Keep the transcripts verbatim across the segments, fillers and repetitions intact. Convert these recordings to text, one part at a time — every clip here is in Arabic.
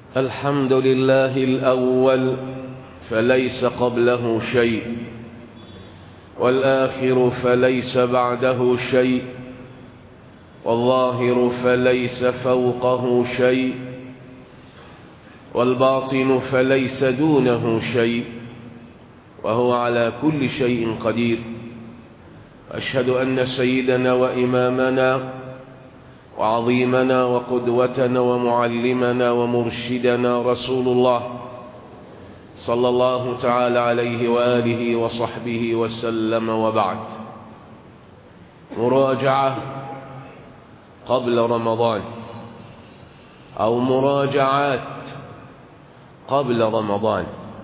الحمد لله الأول فليس قبله شيء، والآخر فليس بعده شيء، والظاهر فليس فوقه شيء، والباطن فليس دونه شيء، وهو على كل شيء قدير. أشهد أن سيدنا وإمامنا وعظيمنا وقدوتنا ومعلمنا ومرشدنا رسول الله صلى الله تعالى عليه وآله وصحبه وسلم، وبعد. مراجعة قبل رمضان أو مراجعات قبل رمضان،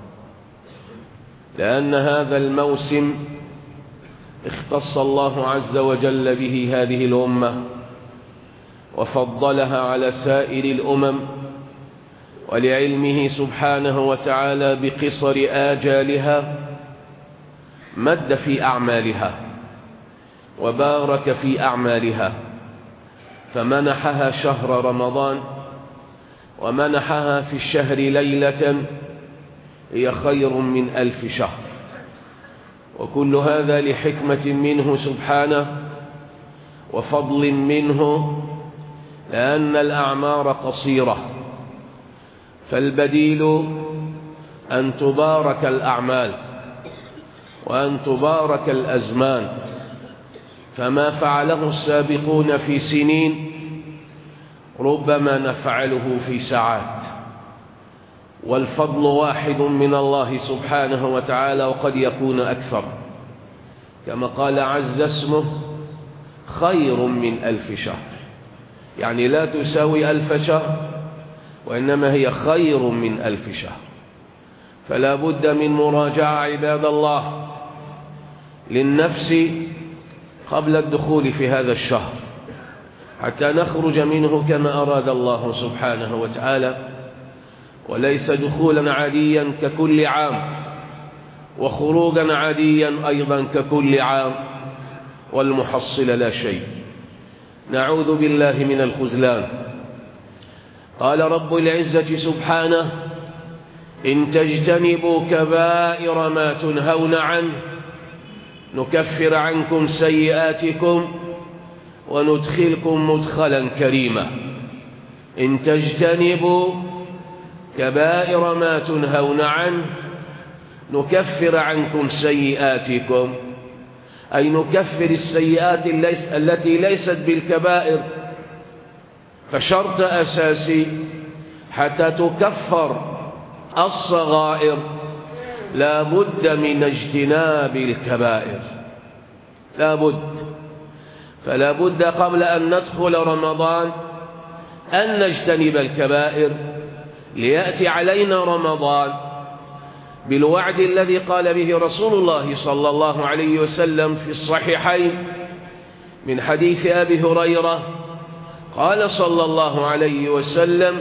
لأن هذا الموسم اختص الله عز وجل به هذه الأمة وفضلها على سائر الأمم، ولعلمه سبحانه وتعالى بقصر آجالها مد في أعمالها وبارك في أعمالها، فمنحها شهر رمضان ومنحها في الشهر ليلة هي خير من ألف شهر، وكل هذا لحكمة منه سبحانه وفضل منه، لأن الأعمار قصيرة، فالبديل أن تبارك الأعمال وأن تبارك الأزمان، فما فعله السابقون في سنين ربما نفعله في ساعات، والفضل واحد من الله سبحانه وتعالى، وقد يكون أكثر، كما قال عز اسمه: خير من ألف شهر، يعني لا تساوي ألف شهر، وإنما هي خير من ألف شهر. فلا بد من مراجعة عباد الله للنفس قبل الدخول في هذا الشهر، حتى نخرج منه كما أراد الله سبحانه وتعالى، وليس دخولا عاديا ككل عام وخروجا عاديا أيضا ككل عام، والمحصل لا شيء. نعوذ بالله من الخذلان. قال رب العزة سبحانه: إن تجتنبوا كبائر ما تنهون عنه نكفر عنكم سيئاتكم وندخلكم مدخلا كريما. إن تجتنبوا كبائر ما تنهون عنه نكفر عنكم سيئاتكم، أي نكفر السيئات التي ليست بالكبائر. فشرط أساسي حتى تكفر الصغائر لا بد من اجتناب الكبائر، لا بد. فلا بد قبل أن ندخل رمضان أن نجتنب الكبائر، ليأتي علينا رمضان بالوعد الذي قال به رسول الله صلى الله عليه وسلم في الصحيحين من حديث أبي هريرة، قال صلى الله عليه وسلم: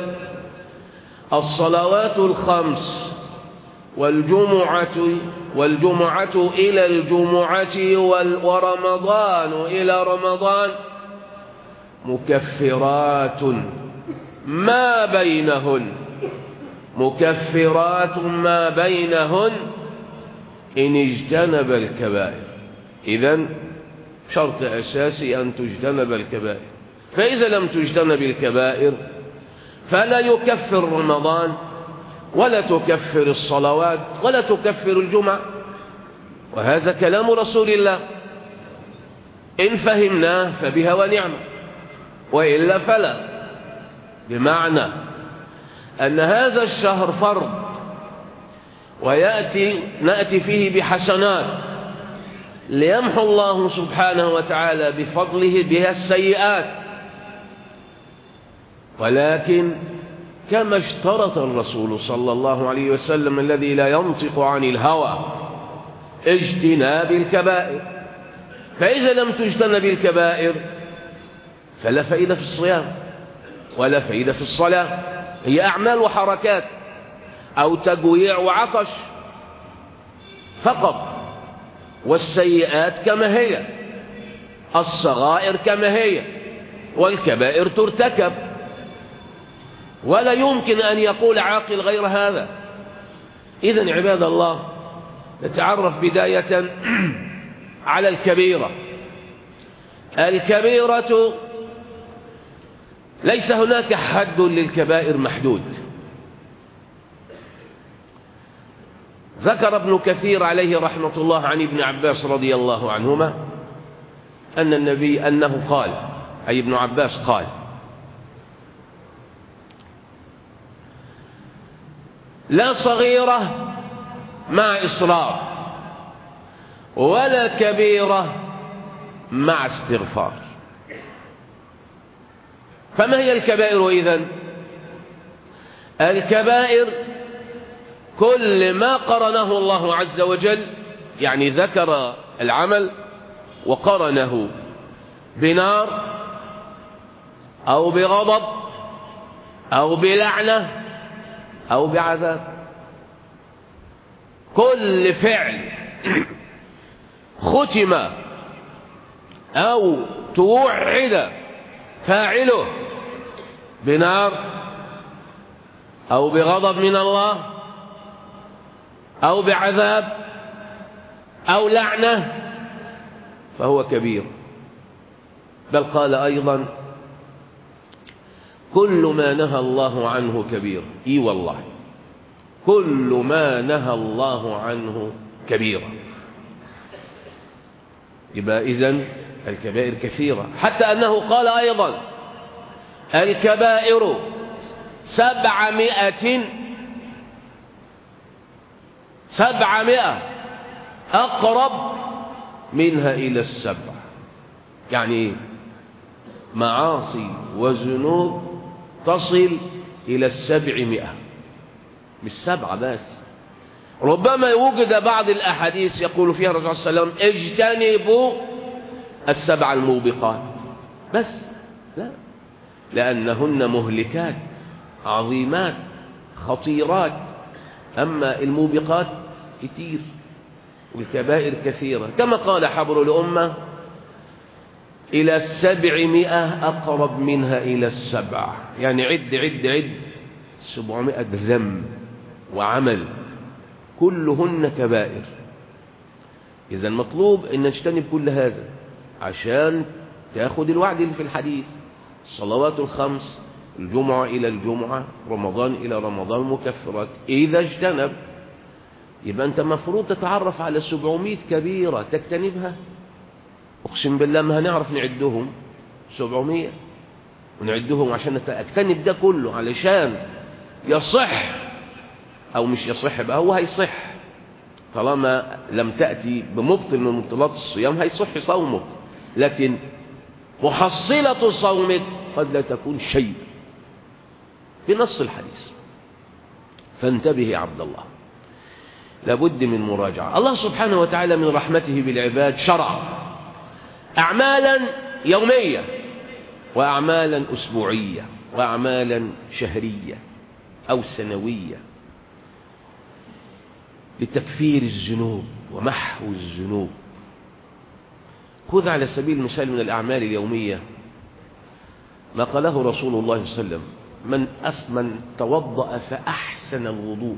الصلوات الخمس والجمعة والجمعة إلى الجمعة ورمضان إلى رمضان مكفرات ما بينهن، مكفرات ما بينهن إن اجتنب الكبائر. إذن شرط أساسي أن تجتنب الكبائر، فإذا لم تجتنب الكبائر فلا يكفر رمضان ولا تكفر الصلوات ولا تكفر الجمعة. وهذا كلام رسول الله، إن فهمناه فبها ونعمة، وإلا فلا. بمعنى أن هذا الشهر فرض، ويأتي نأتي فيه بحسنات ليمحو الله سبحانه وتعالى بفضله بها السيئات، ولكن كما اشترط الرسول صلى الله عليه وسلم الذي لا ينطق عن الهوى اجتناب الكبائر. فإذا لم تجتنب الكبائر فلا فائدة في الصيام ولا فائدة في الصلاة، هي أعمال وحركات أو تجويع وعطش فقط، والسيئات كما هي، الصغائر كما هي، والكبائر ترتكب. ولا يمكن أن يقول عاقل غير هذا. إذن عباد الله، نتعرف بداية على الكبيرة. الكبيرة ليس هناك حد للكبائر محدود. ذكر ابن كثير عليه رحمة الله عن ابن عباس رضي الله عنهما أن النبي أنه قال، أي ابن عباس قال: لا صغيرة مع إصرار ولا كبيرة مع استغفار. فما هي الكبائر إذن؟ الكبائر كل ما قرنه الله عز وجل، يعني ذكر العمل وقرنه بنار أو بغضب أو بلعنة أو بعذاب. كل فعل ختم أو توعد فاعله بنار أو بغضب من الله أو بعذاب أو لعنة فهو كبير. بل قال أيضا: كل ما نهى الله عنه كبير. إي والله، كل ما نهى الله عنه كبيرة. يبقى إذن الكبائر كثيرة، حتى أنه قال أيضا: الكبائر سبعمائة سبعمائة أقرب منها إلى السبع. يعني معاصي وذنوب تصل إلى السبعمائة، مش سبعة بس. ربما يوجد بعض الأحاديث يقول فيها الرسول صلى الله عليه وسلم: اجتنبوا السبع الموبقات، بس لا، لأنهن مهلكات عظيمات خطيرات. أما الموبقات كتير والكبائر كثيرة، كما قال حبر الأمة: إلى السبعمائة أقرب منها إلى السبع. يعني عد عد عد سبعمائة ذنب وعمل كلهن كبائر. إذا المطلوب أن نجتنب كل هذا عشان تأخذ الوعد اللي في الحديث: الصلوات الخمس، الجمعة إلى الجمعة، رمضان إلى رمضان، مكفرات إذا اجتنب. يبقى أنت مفروض تتعرف على سبعمائة كبيرة تجتنبها. أقسم بالله ما هنعرف نعدهم سبعمائة ونعدهم عشان أجتنب ده كله، علشان يصح أو مش يصح. بقى هو هيصح طالما لم تأتي بمبطل من مبطلات الصيام، هيصح صومك، لكن محصلة صومك قد لا تكون شيء بنص الحديث. فانتبه يا عبد الله، لابد من مراجعة. الله سبحانه وتعالى من رحمته بالعباد شرع أعمالا يومية وأعمالا أسبوعية وأعمالا شهرية أو سنوية لتكفير الذنوب ومحو الذنوب. خذ على سبيل المثال من الأعمال اليومية ما قاله رسول الله صلى الله عليه وسلم: من أسمن توضأ فأحسن الوضوء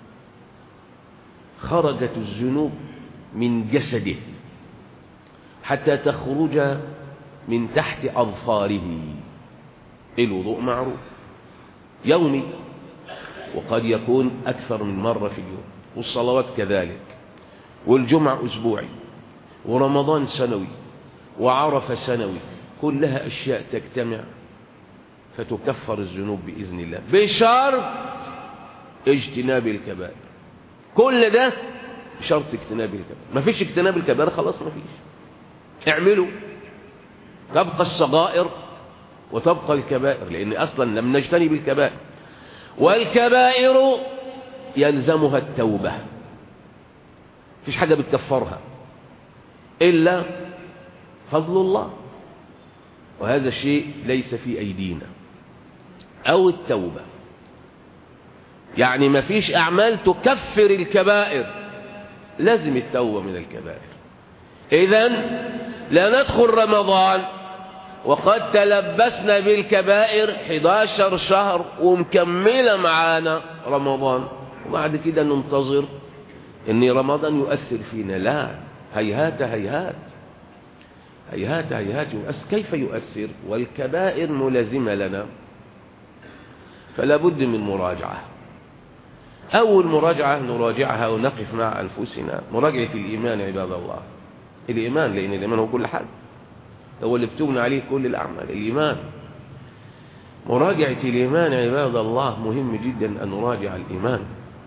خرجت الذنوب من جسده حتى تخرج من تحت أظفاره. الوضوء معروف يومي، وقد يكون أكثر من مرة في اليوم، والصلوات كذلك، والجمعة أسبوعي، ورمضان سنوي، وعرفة سنوي، كلها أشياء تجتمع فتكفر الذنوب بإذن الله بشرط اجتناب الكبائر. كل ده بشرط اجتناب الكبائر. ما فيش اجتناب الكبائر خلاص ما فيش. اعملوا، تبقى الصغائر وتبقى الكبائر، لأن أصلا لم نجتنب الكبائر. والكبائر يلزمها التوبة، فيش حاجة بتكفرها إلا فضل الله، وهذا الشيء ليس في أيدينا، أو التوبة. يعني ما فيش أعمال تكفر الكبائر، لازم التوبة من الكبائر. إذن لا ندخل رمضان وقد تلبسنا بالكبائر حداشر شهر ومكملة معانا رمضان، وبعد كده ننتظر ان رمضان يؤثر فينا. لا، هيهات هيهات هيهات هيهات يؤثر. كيف يؤثر والكبائر ملازمة لنا؟ فلا بد من مراجعة. أول مراجعة نراجعها ونقف مع أنفسنا مراجعة الإيمان. عباد الله، الإيمان، لأن الإيمان هو كل حاجة، هو اللي بتبنى عليه كل الأعمال. الإيمان، مراجعة الإيمان عباد الله مهم جدا أن نراجع الإيمان.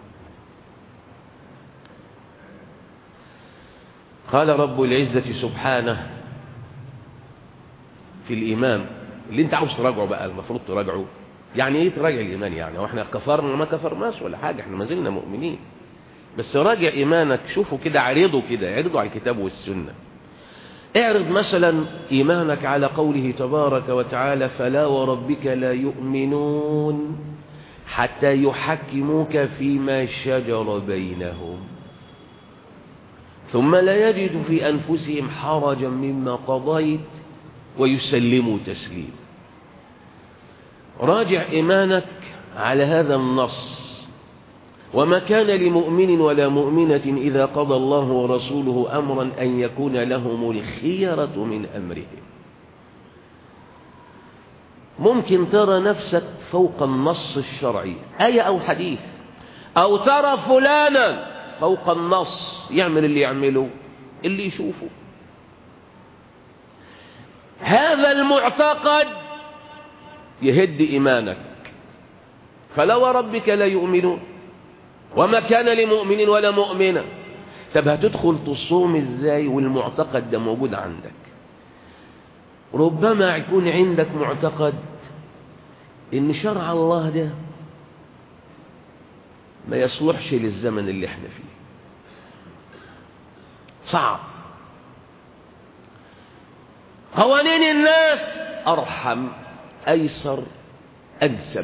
قال رب العزة سبحانه في الإيمان اللي انت عاوز تراجعه بقى، المفروض تراجعه. يعني ايه تراجع الإيمان؟ يعني واحنا كفرنا ما كفرناش ولا حاجة، احنا ما زلنا مؤمنين، بس راجع إيمانك. شوفوا كده، عرضوا كده، عرضوا على الكتاب والسنة. اعرض مثلا إيمانك على قوله تبارك وتعالى: فلا وربك لا يؤمنون حتى يحكموك فيما شجر بينهم ثم لا يجدوا في أنفسهم حرجا مما قضيت ويسلموا تسليما. راجع إيمانك على هذا النص: وما كان لمؤمن ولا مؤمنة إذا قضى الله ورسوله أمرا أن يكون لهم الخيرة من أمرهم. ممكن ترى نفسك فوق النص الشرعي، آية أو حديث، أو ترى فلانا فوق النص يعمل اللي يعمله اللي يشوفه. هذا المعتقد يهد إيمانك. فلا وربك لا يؤمنون وما كان لمؤمن ولا مؤمنة. طب هتدخل تصوم ازاي والمعتقد ده موجود عندك؟ ربما يكون عندك معتقد ان شرع الله ده ما يصلحش للزمن اللي احنا فيه، صعب. قوانين الناس أرحم أيسر أنسب،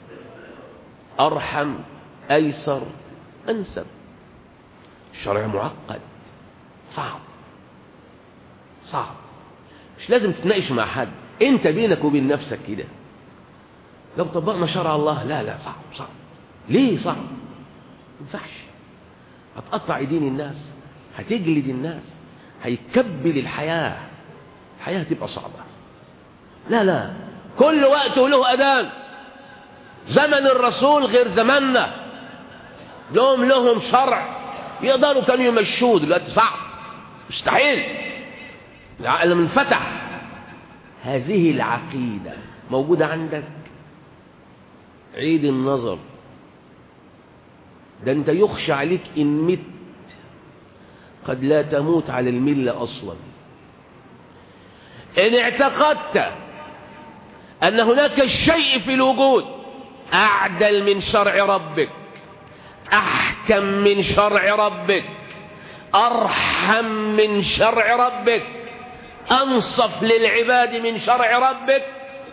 أرحم أيسر أنسب. الشرع معقد، صعب صعب. مش لازم تتناقش مع حد، انت بينك وبين نفسك كده. لو طبقنا شرع الله، لا لا صعب صعب. ليه صعب؟ ما ينفعش. هتقطع ايدين الناس، هتجلد الناس، هيكبل الحياة، الحياة تبقى صعبة. لا لا، كل وقت له أذان. زمن الرسول غير زماننا، لهم لهم شرع يقدروا كانوا يمشوه، دلوقتي صعب، مستحيل. العالم انفتح. هذه العقيدة موجودة عندك، عيد النظر. ده انت يخشى عليك إن مت قد لا تموت على الملة أصلا. إن اعتقدت أن هناك شيء في الوجود أعدل من شرع ربك، أحكم من شرع ربك، أرحم من شرع ربك، أنصف للعباد من شرع ربك،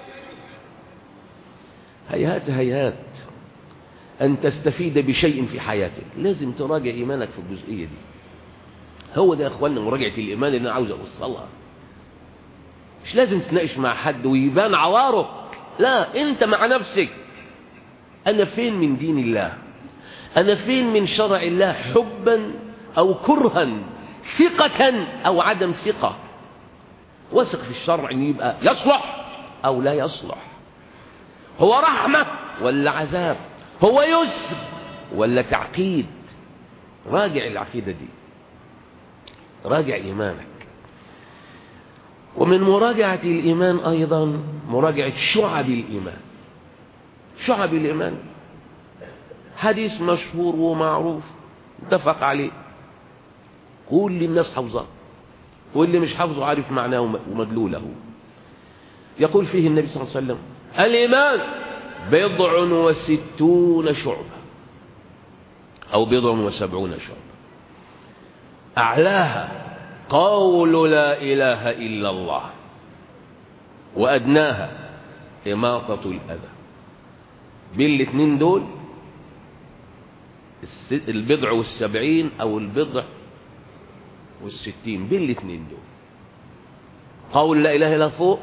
هيهات هيهات أن تستفيد بشيء في حياتك. لازم تراجع إيمانك في الجزئية دي. هو ده يا أخواننا مراجعة الإيمان اللي أنا عاوز أوصلها. مش لازم تتناقش مع حد ويبان عوارك، لا، أنت مع نفسك. أنا فين من دين الله؟ أنا فين من شرع الله؟ حبا أو كرها، ثقة أو عدم ثقة. واثق في الشرع أن يبقى يصلح أو لا يصلح، هو رحمة ولا عذاب، هو يسر ولا تعقيد. راجع العقيدة دي، راجع إيمانك. ومن مراجعة الإيمان أيضا مراجعة شعب الإيمان. شعب الإيمان حديث مشهور ومعروف اتفق عليه، كل الناس حفظه، واللي مش حفظه عارف معناه ومدلوله. يقول فيه النبي صلى الله عليه وسلم: الإيمان بضع وستون شعبة، أو بضع وسبعون شعبة، أعلاها قول لا إله إلا الله، وأدناها إماطة الأذى. بين الاثنين دول البضع والسبعين أو البضع والستين، بين الاثنين دول قول لا إله إلا فوق،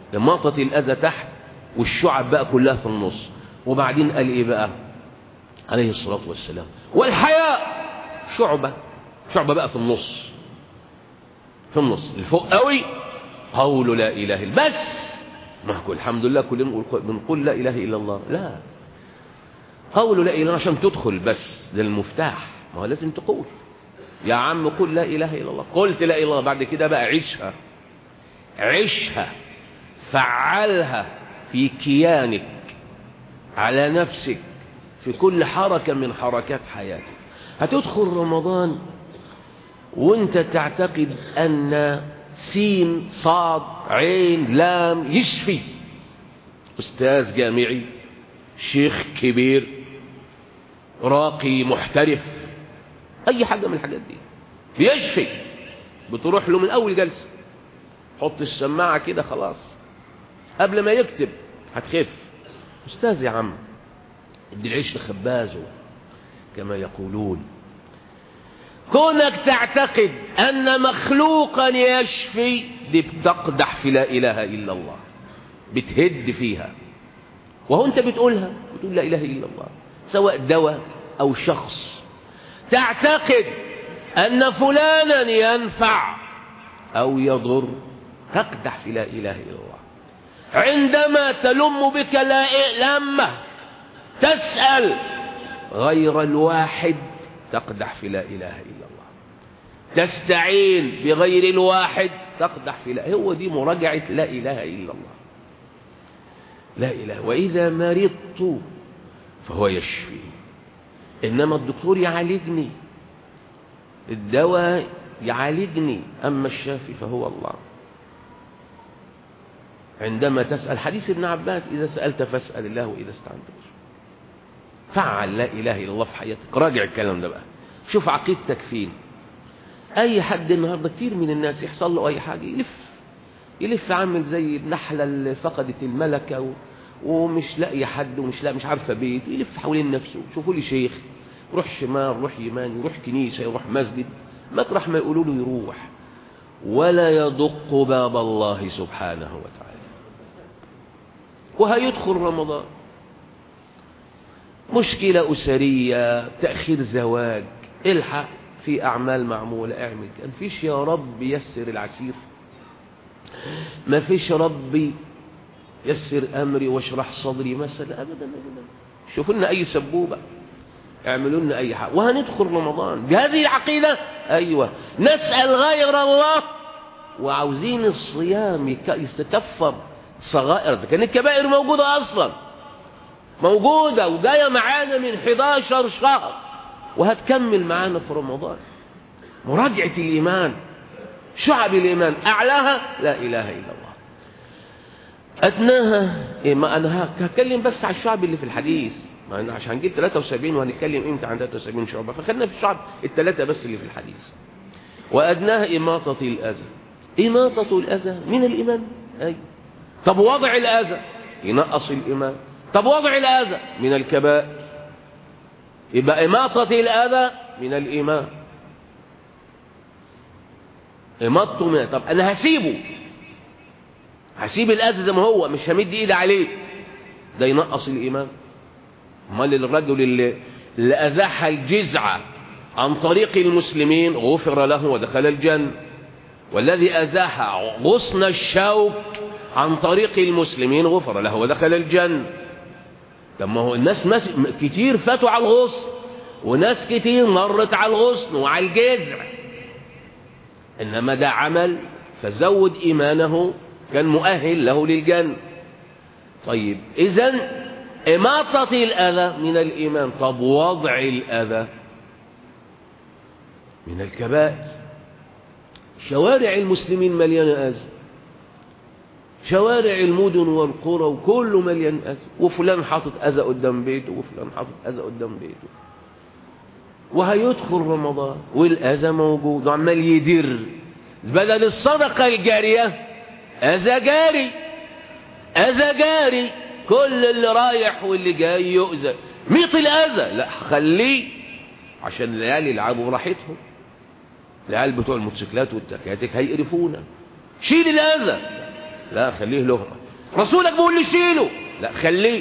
إماطة الأذى تحت والشعب بقى كلها في النص. وبعدين قال إيه بقى عليه الصلاة والسلام؟ والحياء شعبة، شعبة بقى في النص، في النص الفوق قوي قول لا إله إلا، بس ما كل الحمد لله كلنا بنقول لا إله إلا الله، لا، قول لا إله إلا الله عشان تدخل، بس ده المفتاح، ما هو لازم تقول يا عم قل لا إله إلا الله. قلت لا إله إلا الله، بعد كده بقى عيشها، عيشها، فعلها في كيانك، على نفسك، في كل حركة من حركات حياتك. هتدخل رمضان وانت تعتقد أن سين صاد عين لام يشفي، أستاذ جامعي، شيخ كبير، راقي محترف، أي حاجة من الحاجات دي بيشفي، بتروح له من أول جلسة، حط السماعة كده خلاص قبل ما يكتب هتخف. أستاذ يا عم ادي العيش لخبازه كما يقولون. كونك تعتقد أن مخلوقا يشفي، دي بتقدح في لا إله إلا الله، بتهد فيها، وهو أنت بتقولها، بتقول لا إله إلا الله، سواء دواء أو شخص. تعتقد أن فلانا ينفع أو يضر، تقدح في لا إله إلا الله. عندما تلم بك لا لمة تسأل غير الواحد، تقدح في لا إله إلا الله. تستعين بغير الواحد، تقدح في لا، هو دي مراجعة لا إله إلا الله. لا إله. وإذا مرضت فهو يشفي، إنما الدكتور يعالجني، الدواء يعالجني، أما الشافي فهو الله. عندما تسأل، حديث ابن عباس إذا سألت فاسأل الله وإذا استعنت فعل لا إله إلا الله في حياتك. راجع الكلام ده بقى، شوف عقيدتك فين. أي حد النهاردة كتير من الناس يحصل له أي حاجة يلف يلف عامل زي النحلة اللي فقدت الملكة و... ومش لاقي حد ومش لاقي، مش عارفة بيت، يلف حوالين نفسه. شوفوا لي شيخ، يروح شمال، يروح يمان، يروح كنيسة، يروح مسجد، مطرح ما يقولوا له يروح، ولا يدق باب الله سبحانه وتعالى. وهيدخل رمضان، مشكلة أسرية، تأخير زواج، الحق في أعمال معمولة، اعمل كان فيش يا رب يسر العسير، ما فيش ربي يسر أمري واشرح صدري مثلا، أبدا أبدا. شوفوا لنا أي سبوبة، اعملوا لنا أي حاجة، وهندخل رمضان بهذه العقيدة. أيوة، نسأل غير الله وعاوزين الصيام يتكفر صغائر، كان الكبائر موجودة أصلا، موجودة وجاية معانا من حداشر شهر وهتكمل معانا في رمضان. مراجعة الإيمان، شعب الإيمان، أعلاها لا إله إلا الله، أدناها إيه؟ ما أنا هتكلم بس على الشعب اللي في الحديث، ما أنا عشان هنجيب ثلاثة وسبعين وهنتكلم إمتى عن ثلاثة وسبعين شعبة، فخلنا في الشعب الثلاثة بس اللي في الحديث. وأدناها إماطة الأذى. إماطة الأذى من الإيمان، أي. طب وضع الأذى ينقص الإيمان. طب وضع الأذى من الكبائر، يبقى إماطة الأذى من الإيمان. إماطته من، طب أنا هسيبه، هسيب الأذى زي ما هو، مش همد إيدي عليه، ده ينقص الإيمان. امال الرجل اللي, اللي أزاح الجزعة عن طريق المسلمين غفر له ودخل الجنة، والذي أزاح غصن الشوك عن طريق المسلمين غفر له ودخل الجنة. طب ما هو الناس مس... كتير فاتوا على الغصن، وناس كتير مرت على الغصن وعلى الجذع، إنما ده عمل فزود إيمانه، كان مؤهل له للجنة. طيب إذن إماطة الأذى من الإيمان. طب وضع الأذى من الكبائر. شوارع المسلمين مليانة أذى، شوارع المدن والقرى وكله مليان أذى، وفلان حاطط أذى قدام بيته وفلان حاطط أذى قدام بيته. وهيدخل رمضان والأذى موجود وعمال يدر، بدل الصدقة الجارية أذى جاري، أذى جاري، كل اللي رايح واللي جاي يؤذى. ميط الأذى، لا خليه عشان العيال يلعبوا براحتهم، العيال بتوع الموتوسيكلات والتكاتك هيقرفونا. شيل الأذى، لا خليه له. رسولك بيقول لي شيله، لا خليه.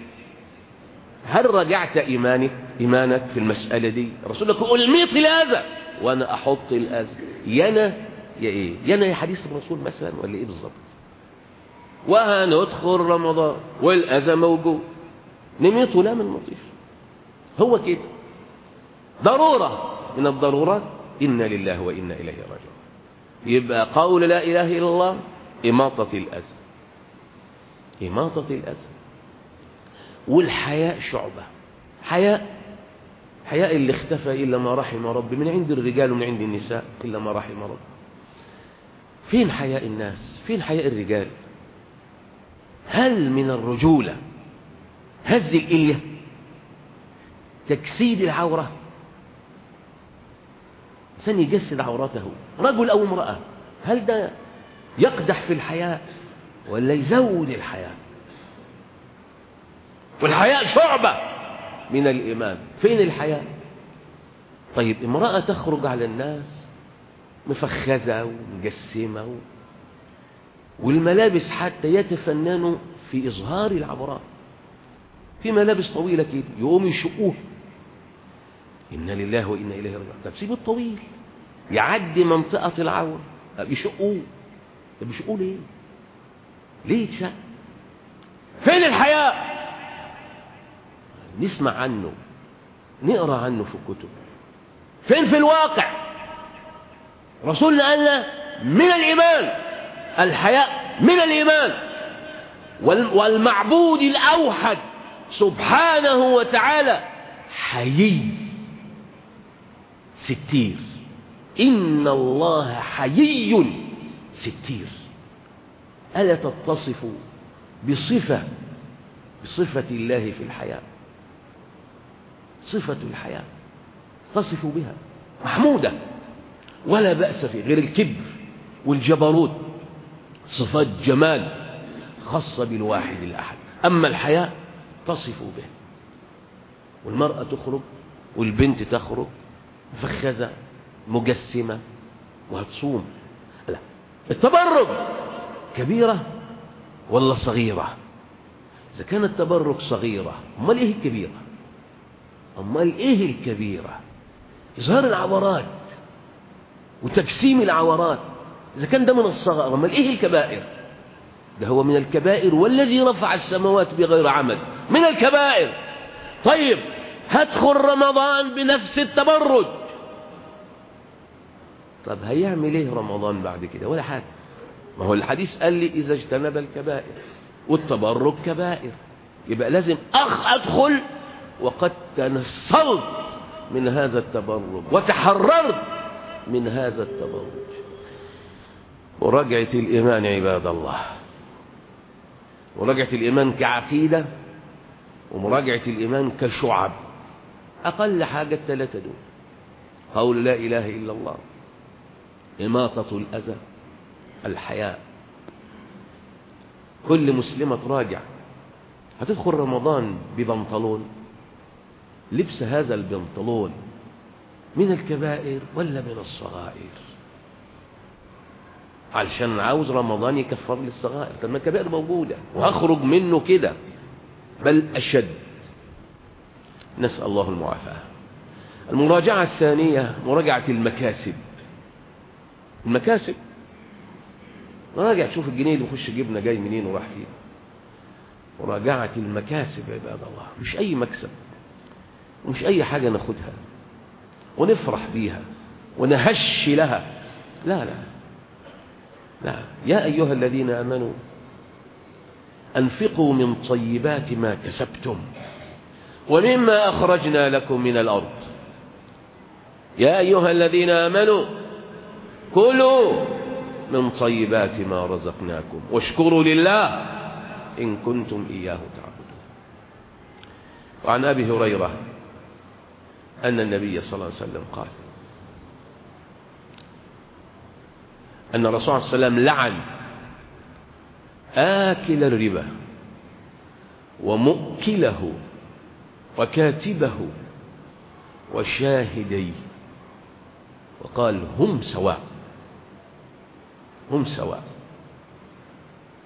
هل رجعت إيمانك إيمانك في المسألة دي؟ رسولك يقول الميط الأذى وأنا أحط الأذى، يانا يا إيه؟ يانا يا حديث الرسول مثلا ولا إيه بالظبط؟ وهندخل رمضان والأذى موجود، نميط لا من مطيف. هو كده ضرورة من الضرورات، إنا لله وإنا إليه راجعون. يبقى قول لا إله إلا الله إماطة الأذى، إماطة الأذى. والحياء شعبة، حياء حياء اللي اختفى إلا ما رحم ربي من عند الرجال ومن عند النساء إلا ما رحم ربي. فين حياء الناس؟ فين حياء الرجال؟ هل من الرجولة هز الإلية، تجسيد العورة، إنسان يجسد عورته رجل أو امرأة، هل ده يقدح في الحياء ولا يزود الحياء؟ والحياء شعبة من الإيمان. فين الحياء؟ طيب امرأة تخرج على الناس مفخذة ومجسمة، والملابس حتى يتفننوا في إظهار العورات، في ملابس طويلة كده يقوم يشقوه، إنا لله وإنا إليه راجعون. طب سيب الطويل يعدي منطقة العورة يشقوه، طب يشقوه ليه؟ ليه يتشق؟ فين الحياء؟ نسمع عنه، نقرأ عنه في الكتب، فين في الواقع؟ رسولنا قال لنا من الإيمان، الحياء من الإيمان. والمعبود الأوحد سبحانه وتعالى حيي ستير، إن الله حيي ستير. ألا تتصف بصفة بصفة الله في الحياء؟ صفة الحياء تصف بها محمودة ولا بأس فيه، غير الكبر والجبروت صفات جمال خاصة بالواحد الأحد. أما الحياء تصف به. والمرأة تخرج والبنت تخرج مفخذة مجسمة وهتصوم، لا. التبرج كبيرة ولا صغيرة؟ إذا كان التبرج صغيرة أمال إيه الكبيرة؟ أمال إيه الكبيرة؟ إظهار العورات وتجسيم العورات. إذا كان ده من الصغائر أمال إيه الكبائر؟ ده هو من الكبائر، والذي رفع السماوات بغير عمد من الكبائر. طيب هدخل رمضان بنفس التبرج، طب هيعمل ايه رمضان بعد كده؟ ولا حاجة. ما هو الحديث قال لي إذا اجتنب الكبائر، والتبرج كبائر، يبقى لازم أخ أدخل وقد تنصلت من هذا التبرج وتحررت من هذا التبرج. مراجعة الإيمان عباد الله، مراجعة الإيمان كعقيدة، ومراجعة الإيمان كشعب. أقل حاجة الثلاثة دول: قول لا إله إلا الله، إماطة الأذى، الحياء. كل مسلمة تراجع. هتدخل رمضان ببنطلون، لبس هذا البنطلون من الكبائر ولا من الصغائر؟ علشان عاوز رمضان يكفر لي الصغائر. طب ما الكبائر موجودة وهخرج منه كده، بل أشد. نسأل الله المعافاة. المراجعة الثانية مراجعة المكاسب. المكاسب راجع تشوف الجنيه اللي يخش جبنه جاي منين وراح فين. مراجعة المكاسب عباد الله، مش أي مكسب ومش أي حاجة ناخدها ونفرح بيها ونهش لها، لا لا لا. يا أيها الذين آمنوا أنفقوا من طيبات ما كسبتم ومما أخرجنا لكم من الأرض. يا أيها الذين آمنوا كلوا من طيبات ما رزقناكم واشكروا لله إن كنتم إياه تعبدون. وعن أبي هريرة أن النبي صلى الله عليه وسلم قال أن الرسول صلى الله عليه وسلم لعن آكل الربا ومؤكله وكاتبه وشاهديه، وقال هم سواء، هم سواء.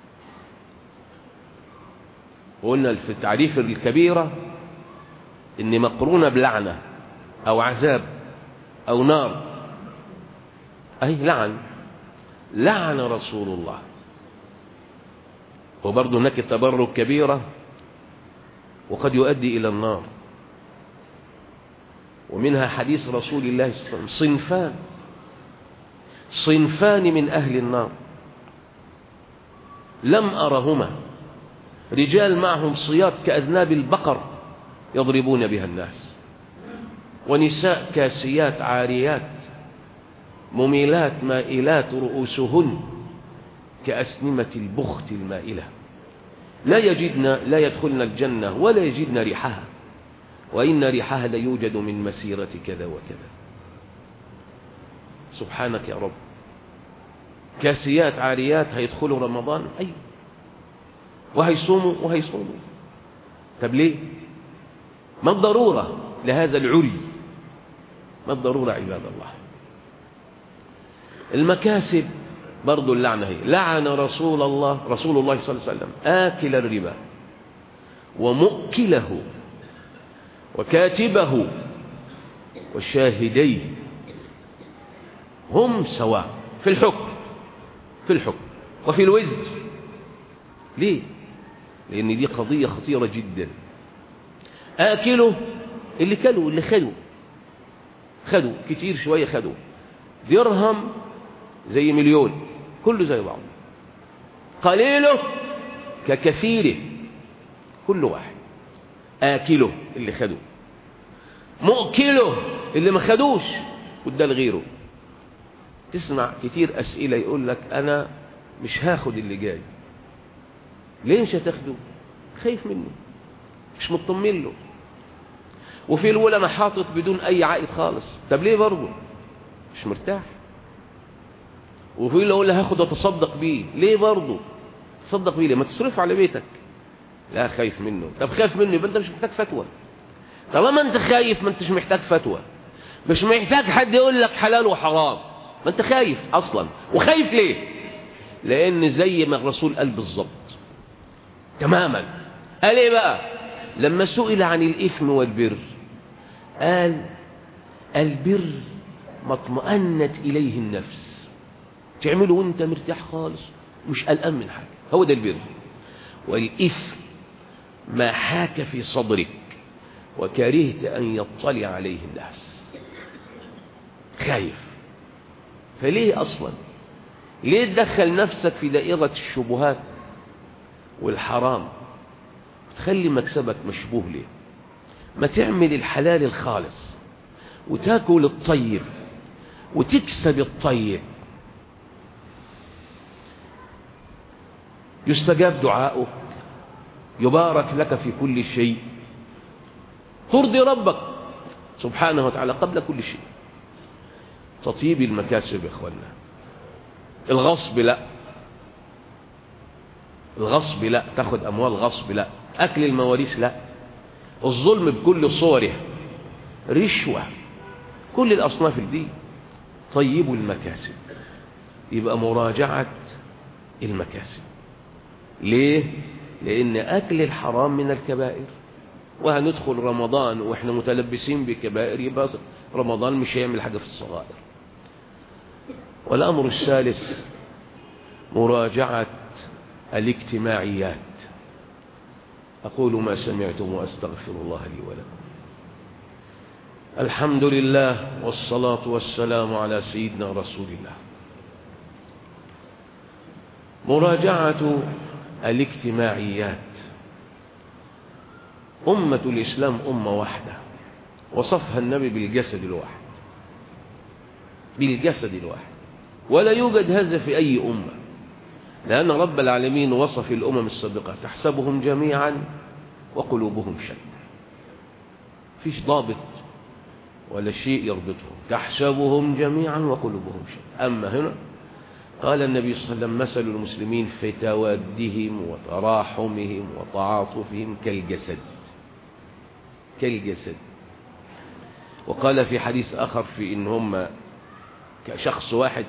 وقلنا في التعريف الكبيرة إن مقرونة بلعنة أو عذاب أو نار، أي لعن لعن رسول الله. وبرضه هناك التبرك كبيرة وقد يؤدي إلى النار. ومنها حديث رسول الله صلى الله عليه وسلم: صنفان صنفان من أهل النار لم أرهما، رجال معهم صياط كأذناب البقر يضربون بها الناس، ونساء كاسيات عاريات مميلات مائلات رؤوسهن كأسنمة البخت المائلة، لا يجدن لا يدخلن الجنة ولا يجدن ريحها، وإن ريحها ليوجد من مسيرة كذا وكذا. سبحانك يا رب. كاسيات عاريات هيدخلوا رمضان، أي وهيصوموا وهيصوموا. طب ليه؟ ما الضرورة لهذا العري؟ ما الضرورة عباد الله؟ المكاسب برضو اللعنة هي. لعن رسول الله رسول الله صلى الله عليه وسلم آكل الربا ومؤكله وكاتبه وشاهديه، هم سواء في الحكم في الحكم وفي الوزر. ليه؟ لأن دي قضية خطيرة جدا. آكله اللي كلوا اللي خدوا خدوا كتير شوية، خدوا درهم زي مليون، كله زي بعض. قليله ككثيره، كل واحد. آكله اللي خدوا، مؤكله اللي ما خدوش وده لغيره. تسمع كتير أسئلة يقول لك أنا مش هاخد اللي جاي. ليه مش هتاخده؟ خايف منه، مش مطمن له. وفي الأول أنا حاطط بدون أي عائد خالص. طب ليه برضه؟ مش مرتاح. وفي الأول هاخد وتصدق بيه. ليه برضه؟ تصدق بيه ليه؟ ما تصرف على بيتك. لا، خايف منه. طب خايف منه يبقى أنت مش محتاج فتوى. طالما أنت خايف ما أنتش محتاج فتوى، مش محتاج حد يقول لك حلال وحرام، ما أنت خايف أصلا. وخايف ليه؟ لأن زي ما الرسول قال بالظبط تماما. قال إيه بقى لما سئل عن الإثم والبر؟ قال البر ما اطمأنت إليه النفس، تعمله وانت مرتاح خالص مش قلقان من حاجة، هو ده البر. والإثم ما حاك في صدرك وكرهت أن يطلع عليه الناس. خايف. فليه أصلا؟ ليه تدخل نفسك في دائرة الشبهات والحرام؟ تخلي مكسبك مشبوه ليه؟ ما تعمل الحلال الخالص وتاكل الطيب وتكسب الطيب، يستجاب دعاؤك، يبارك لك في كل شيء، ترضي ربك سبحانه وتعالى قبل كل شيء. تطيب المكاسب يا اخوانا. الغصب لا، الغصب لا، تاخد اموال غصب لا، اكل المواريث لا، الظلم بكل صوره، رشوه، كل الاصناف دي. طيبوا المكاسب. يبقى مراجعه المكاسب. ليه؟ لان اكل الحرام من الكبائر، وهندخل رمضان واحنا متلبسين بكبائر، يبقى رمضان مش هيعمل حاجه في الصغائر. والامر الثالث مراجعه الاجتماعيات. أقول ما سمعتم وأستغفر الله لي ولكم. الحمد لله والصلاة والسلام على سيدنا رسول الله. مراجعة الاجتماعيات. أمة الإسلام أمة واحدة، وصفها النبي بالجسد الواحد، بالجسد الواحد، ولا يوجد هذا في أي أمة، لأن رب العالمين وصف الأمم السابقة تحسبهم جميعا وقلوبهم شتى. فيش ضابط ولا شيء يربطهم، تحسبهم جميعا وقلوبهم شتى. أما هنا قال النبي صلى الله عليه وسلم مثل المسلمين في تودهم وتراحمهم وتعاطفهم كالجسد، كالجسد. وقال في حديث آخر في إن هم كشخص واحد: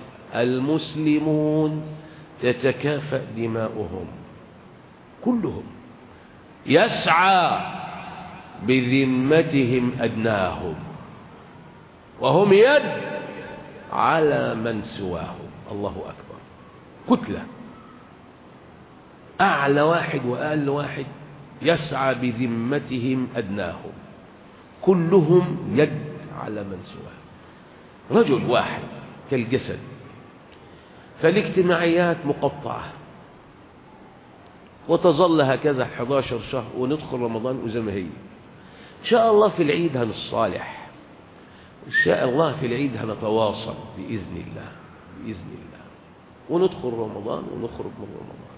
المسلمون تتكافأ دماؤهم كلهم يسعى بذمتهم أدناهم وهم يد على من سواهم. الله أكبر. كتلة، أعلى واحد وأقل واحد يسعى بذمتهم أدناهم، كلهم يد على من سواهم. رجل واحد كالجسد، فالاجتماعيات مقطعة وتظل هكذا أحد عشر شهر وندخل رمضان وزي ما هي. إن شاء الله في العيد هنصالح، إن شاء الله في العيد هنتواصل بإذن الله، بإذن الله، وندخل رمضان ونخرج من رمضان.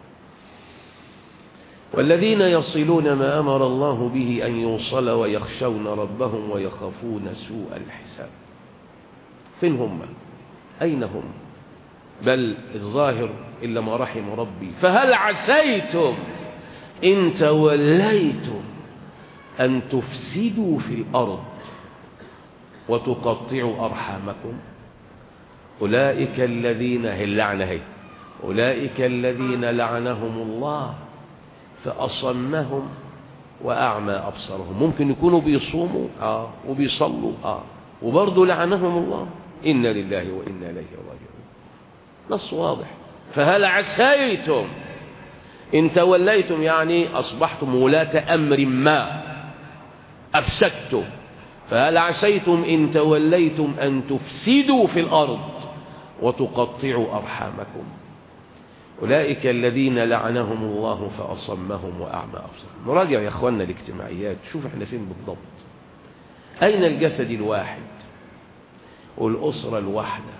والذين يصلون ما أمر الله به أن يوصل ويخشون ربهم ويخافون سوء الحساب. فين هم؟ أين هم؟ بل الظاهر إلا ما رحم ربي. فهل عسيتم إن توليتم أن تفسدوا في الأرض وتقطعوا أرحامكم؟ أولئك الذين هي اللعنة هي أولئك الذين لعنهم الله فأصمهم وأعمى أبصرهم. ممكن يكونوا بيصوموا آه وبيصلوا آه وبرضه لعنهم الله. إنا لله وإنا إليه راجعون. نص واضح. فهل عسيتم إن توليتم، يعني أصبحتم ولاة أمر ما، أفسدتم. فهل عسيتم إن توليتم أن تفسدوا في الأرض وتقطعوا أرحامكم؟ أولئك الذين لعنهم الله فأصمهم وأعمى أبصارهم. نراجع يا أخواننا الاجتماعيات، شوف احنا فين بالضبط. أين الجسد الواحد والأسرة الواحدة؟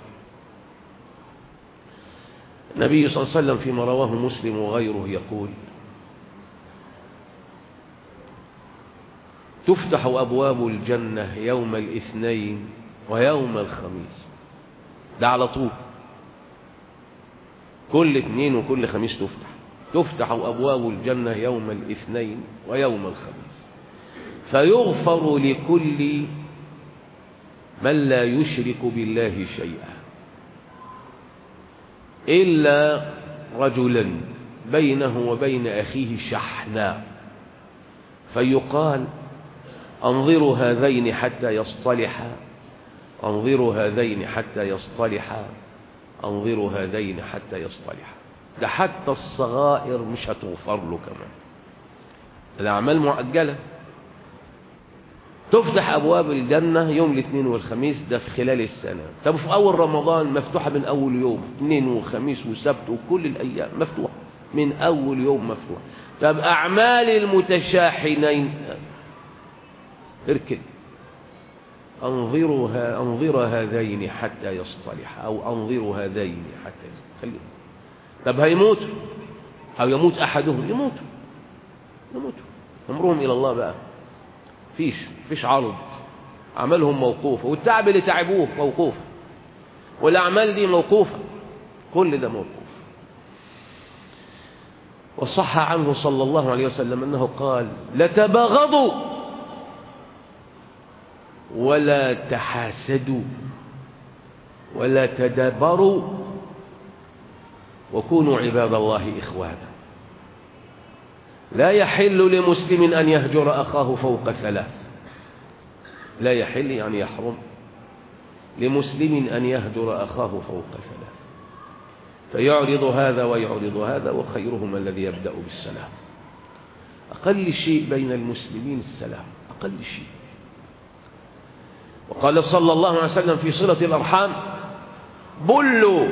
النبي صلى الله عليه وسلم فيما رواه مسلم وغيره يقول: تفتح أبواب الجنة يوم الاثنين ويوم الخميس. ده على طول، كل اثنين وكل خميس تفتح. تفتح أبواب الجنة يوم الاثنين ويوم الخميس، فيغفر لكل من لا يشرك بالله شيئا إلا رجلا بينه وبين أخيه شحناء، فيقال: أنظروا هذين حتى يصطلحا، أنظروا هذين حتى يصطلحا، أنظروا هذين حتى يصطلحا. ده حتى الصغائر مش هتغفر له كمان، الأعمال معجلة. تفتح أبواب الجنة يوم الاثنين والخميس، ده في خلال السنة. طب في أول رمضان مفتوحة من أول يوم، اثنين وخميس وسبت وكل الأيام مفتوحة من أول يوم مفتوحة. طب أعمال المتشاحنين اركد: أنظروا أنظر هذين حتى يصطلح، أو أنظروا هذين حتى يصطلح. طب هيموتوا أو يموت أحدهم، يموتوا يموتوا أمرهم إلى الله بقى. فيش فيش عرض، أعمالهم موقوفة، والتعب اللي تعبوه موقوف، والأعمال دي موقوفة، كل ده موقوف. وصح عنه صلى الله عليه وسلم أنه قال: لتباغضوا ولا تحاسدوا ولا تدابروا وكونوا عباد الله إخوانا. لا يحل لمسلم أن يهجر أخاه فوق ثلاث. لا يحل يعني يحرم لمسلم أن يهجر أخاه فوق ثلاث، فيعرض هذا ويعرض هذا، وخيرهما الذي يبدأ بالسلام. أقل شيء بين المسلمين السلام، أقل شيء. وقال صلى الله عليه وسلم في صلة الأرحام: بلوا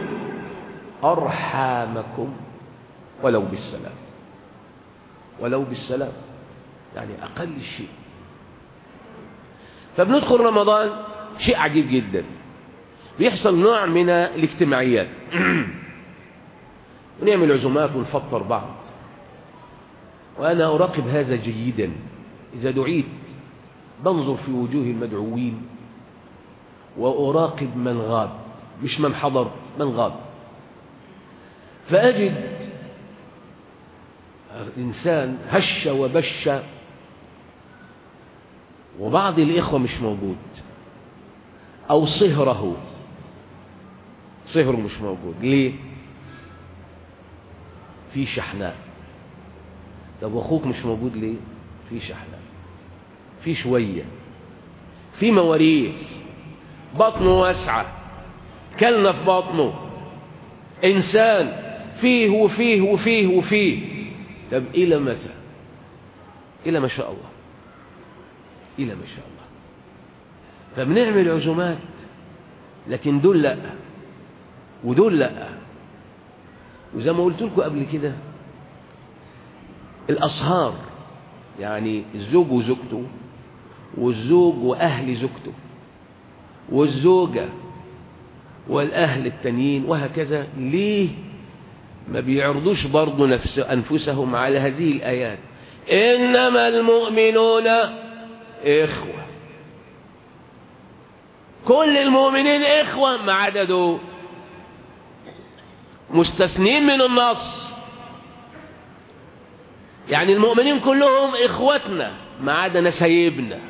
أرحامكم ولو بالسلام، ولو بالسلام، يعني أقل شيء. فبندخل رمضان شيء عجيب جدا، بيحصل نوع من الاجتماعيات ونعمل عزومات ونفطر بعض. وأنا أراقب هذا جيدا. إذا دعيت بنظر في وجوه المدعوين وأراقب من غاب، مش من حضر، من غاب. فأجد إنسان هش وبش وبعض الإخوة مش موجود، أو صهره صهره مش موجود. ليه؟ في شحناء، طب واخوك مش موجود ليه؟ فيش احلام، في شويه، في مواريث، بطنه واسعه، كلنا في بطنه، انسان فيه وفيه وفيه وفيه. طب الى متى؟ الى ما شاء الله، الى ما شاء الله. فبنعمل عزومات، لكن دول لا ودول لا. وزي ما قلت لكم قبل كده، الأصهار يعني الزوج وزوجته، والزوج وأهل زوجته، والزوجة والأهل التانيين، وهكذا. ليه ما بيعرضوش برضو نفس أنفسهم على هذه الآيات؟ إنما المؤمنون إخوة، كل المؤمنين إخوة ما عدا دول، مستثنين من النص. يعني المؤمنين كلهم إخوتنا ما عدا نسايبنا،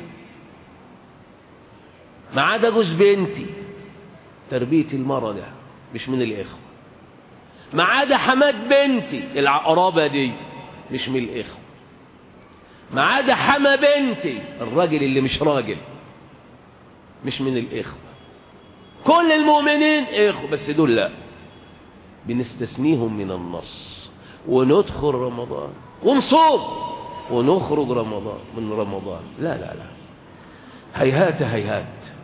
ما عدا جوز بنتي، تربية المرأة ده مش من الإخوة، ما عدا حماد بنتي العقربة دي مش من الإخوة، ما عدا حما بنتي الراجل اللي مش راجل مش من الإخوة. كل المؤمنين إخوة، بس دول لا، بنستثنيهم من النص. وندخل رمضان ونصوم ونخرج رمضان من رمضان، لا لا لا، هيهات هيهات.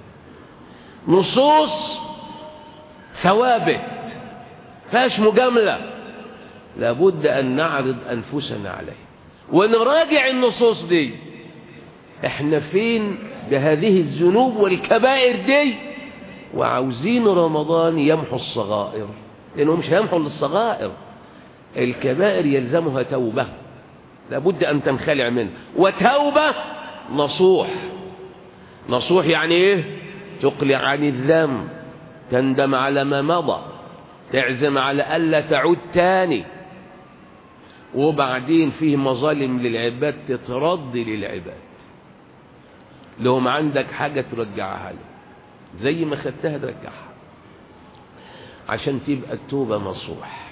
نصوص ثوابت فاش مجاملة، لابد أن نعرض أنفسنا عليه ونراجع النصوص دي، احنا فين بهذه الذنوب والكبائر دي، وعاوزين رمضان يمحو الصغائر، لأنه مش هيمحو للصغائر، الكبائر يلزمها توبة، لابد أن تنخلع منه. وتوبة نصوح، نصوح يعني ايه؟ تقلع عن الذنب، تندم على ما مضى، تعزم على ألا تعود تاني، وبعدين فيه مظالم للعباد تترد للعباد، لهم عندك حاجة ترجعها له زي ما خدتها ترجعها، عشان تبقى التوبة نصوح.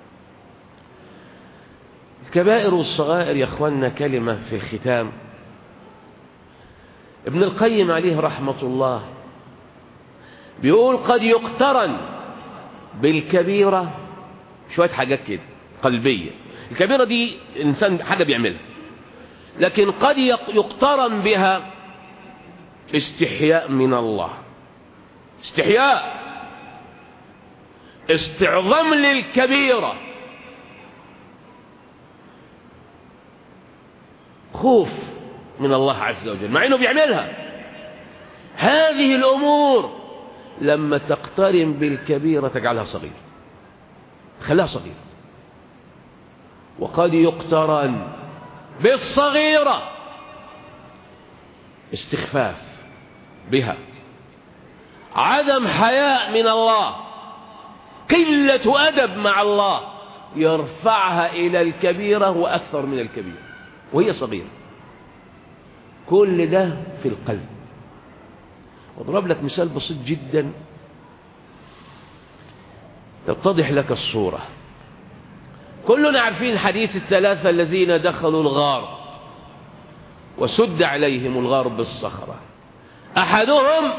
الكبائر والصغائر يا اخواننا كلمة في الختام. ابن القيم عليه رحمة الله بيقول قد يقترن بالكبيرة شوية حاجات كده قلبية، الكبيرة دي إنسان حاجة بيعملها، لكن قد يقترن بها استحياء من الله، استحياء، استعظام للكبيرة، خوف من الله عز وجل مع انه بيعملها. هذه الامور لما تقترن بالكبيرة تجعلها صغيرة، تخليها صغيرة. وقد يقترن بالصغيرة استخفاف بها، عدم حياء من الله، قلة أدب مع الله، يرفعها إلى الكبيرة وأكثر من الكبيرة وهي صغيرة. كل ده في القلب. واضرب لك مثال بسيط جدا تتضح لك الصورة. كلنا عارفين حديث الثلاثة الذين دخلوا الغار وسد عليهم الغار بالصخرة. أحدهم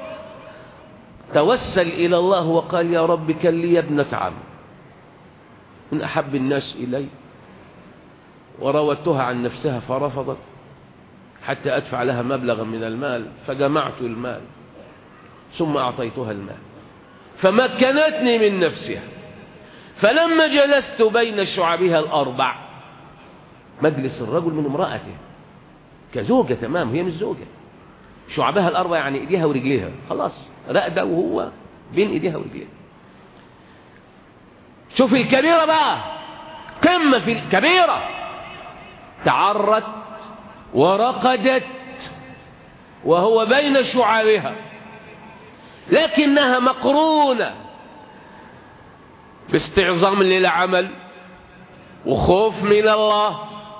توسل إلى الله وقال يا رب كان لي ابنة عم من أحب الناس إلي، وراودتها عن نفسها فرفضت حتى أدفع لها مبلغا من المال، فجمعت المال ثم أعطيتها المال فمكنتني من نفسها، فلما جلست بين شعبها الأربع، مجلس الرجل من امرأته كزوجة تمام، هي مش زوجة، شعبها الأربع يعني إيديها ورجليها، خلاص رقدة وهو بين إيديها ورجليها. شوف الكبيرة بقى، قمة في الكبيرة، تعرت ورقدت وهو بين شعابها، لكنها مقرونة باستعظام للعمل وخوف من الله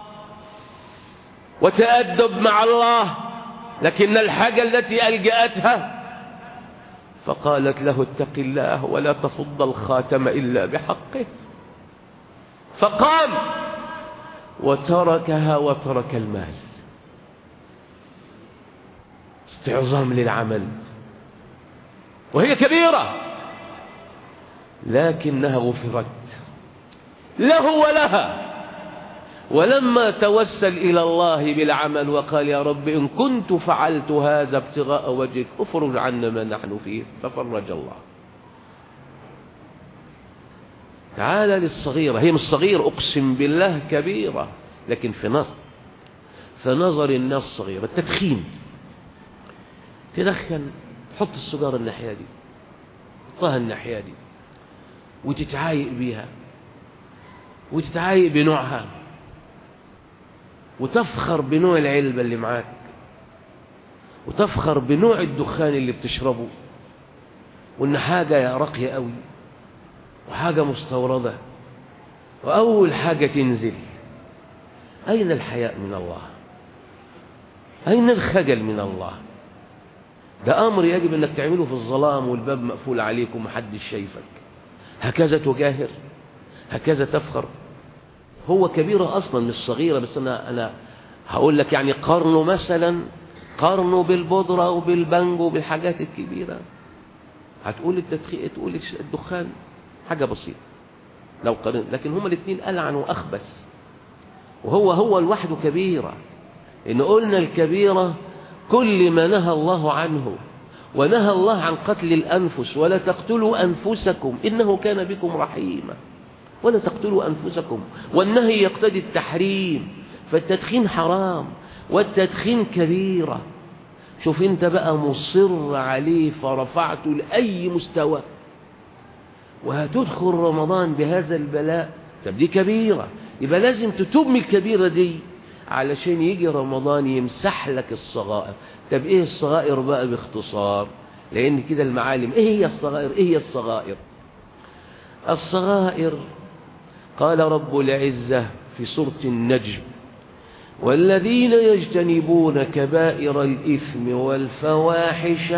وتأدب مع الله، لكن الحاجة التي ألجأتها فقالت له اتق الله ولا تفض الخاتم إلا بحقه، فقام وتركها وترك المال، استعظام للعمل، وهي كبيرة لكنها غفرت له ولها. ولما توسل إلى الله بالعمل وقال يا رب إن كنت فعلت هذا ابتغاء وجهك افرج عنا ما نحن فيه، ففرج الله. تعالى للصغيرة، هي مش صغيرة أقسم بالله كبيرة، لكن في نظر في نظر الناس صغيرة. التدخين، تدخن، حط السجارة الناحية دي، حطها الناحية دي، وتتعايق بيها وتتعايق بنوعها، وتفخر بنوع العلبة اللي معاك، وتفخر بنوع الدخان اللي بتشربه، وإن حاجة راقية قوي وحاجة مستوردة، وأول حاجة تنزل. أين الحياء من الله؟ أين الخجل من الله؟ ده أمر يجب أنك تعمله في الظلام والباب مقفول عليك ومحدش شايفك. هكذا تجاهر، هكذا تفخر. هو كبيرة أصلا مش صغيرة، بس أنا, أنا هقول لك يعني قارنه مثلا، قارنه بالبودرة وبالبنجو وبالحاجات الكبيرة. هتقول التدخين، تقول الدخان حاجة بسيطة لو قارن، لكن هما الاثنين ألعن وأخبث، وهو هو لوحده كبيرة. إن قلنا الكبيرة كل ما نهى الله عنه، ونهى الله عن قتل الأنفس، ولا تقتلوا أنفسكم إنه كان بكم رحيما، ولا تقتلوا أنفسكم، والنهي يقتضي التحريم. فالتدخين حرام والتدخين كبيرة. شوف انت بقى مصر عليه فرفعته لأي مستوى، وهتدخل رمضان بهذا البلاء. طب دي كبيرة، يبقى لازم تتوب من الكبيرة دي علشان يجي رمضان يمسح لك الصغائر. طب ايه الصغائر بقى باختصار؟ لان كده المعالم. ايه هي الصغائر؟ ايه هي الصغائر؟ الصغائر قال رب العزة في سورة النجم: والذين يجتنبون كبائر الإثم والفواحش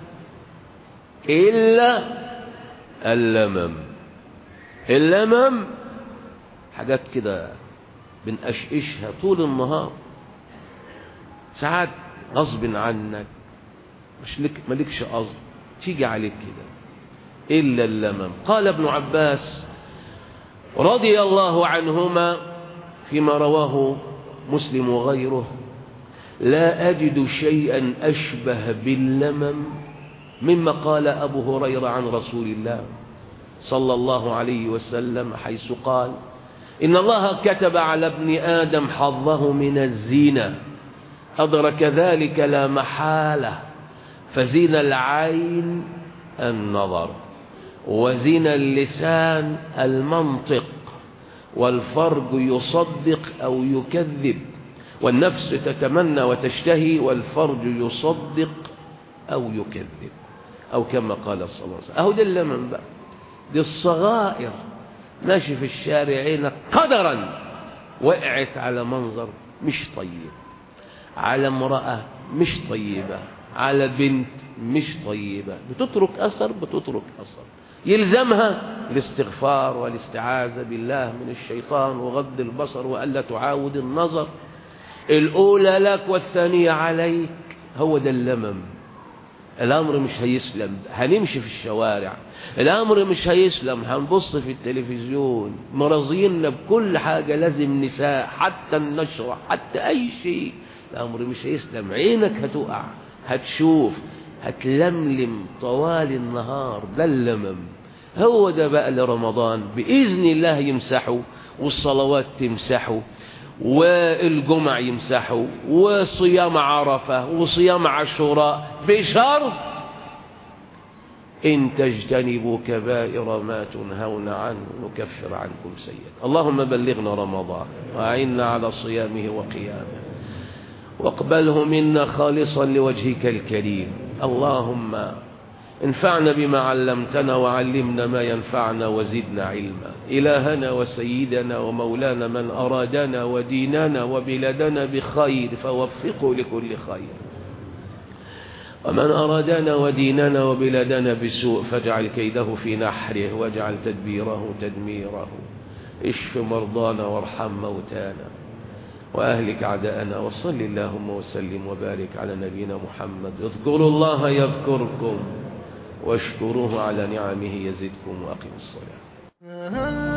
إلا اللمم. اللمم حاجات كده بنقشقشها طول النهار، ساعات غصب عنك، مش لك مالكش قصد، تيجي عليك كده. إلا اللمم. قال ابن عباس رضي الله عنهما فيما رواه مسلم وغيره: لا أجد شيئا أشبه باللمم مما قال أبو هريرة عن رسول الله صلى الله عليه وسلم، حيث قال: إن الله كتب على ابن آدم حظه من الزينة، أدرك ذلك لا محالة، فزين العين النظر، وزين اللسان المنطق، والفرج يصدق أو يكذب، والنفس تتمنى وتشتهي، والفرج يصدق أو يكذب، أو كما قال صلى الله عليه وسلم. أهو ده اللمم بقى، دي الصغائر. ماشي في الشارع عينك قدرا وقعت على منظر مش طيب، على امرأة مش طيبة، على بنت مش طيبة، بتترك أثر بتترك أثر. يلزمها الاستغفار والاستعاذة بالله من الشيطان وغض البصر وألا تعاود النظر، الأولى لك والثانية عليك. هو ده اللمم. الأمر مش هيسلم، هنمشي في الشوارع الأمر مش هيسلم، هنبص في التلفزيون مرضينا بكل حاجة، لازم نساء، حتى النشرة، حتى أي شيء، الأمر مش هيسلم. عينك هتقع، هتشوف، هتلملم طوال النهار. ده اللمم. هو ده بقى لرمضان بإذن الله يمسحه، والصلوات تمسحه، والجمع يمسحه، وصيام عرفة وصيام عاشوراء، بشرط إن تجتنبوا كبائر ما تنهون عنه نكفر عنكم سيئات. اللهم بلغنا رمضان وأعنا على صيامه وقيامه، واقبله منا خالصا لوجهك الكريم. اللهم انفعنا بما علمتنا، وعلمنا ما ينفعنا، وزدنا علما. إلهنا وسيدنا ومولانا، من أرادنا وديننا وبلادنا بخير فوفقه لكل خير، ومن أرادنا وديننا وبلادنا بسوء فاجعل كيده في نحره، واجعل تدبيره تدميره. اشف مرضانا وارحم موتانا، وأهلك أعداءنا، وصل اللهم وسلم وبارك على نبينا محمد. اذكروا الله يذكركم واشكروه على نعمه يزدكم، وأقيموا الصلاة.